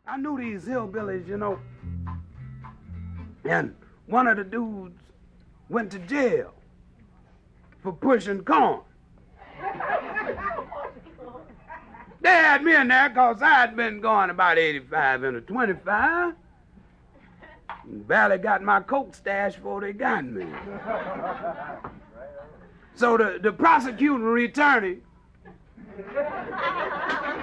I knew these hillbillies, you know, and one of the dudes went to jail for pushing corn. They had me in there because I had been going about 85 into 25. And barely got my coke stash before they got me. So the prosecuting attorney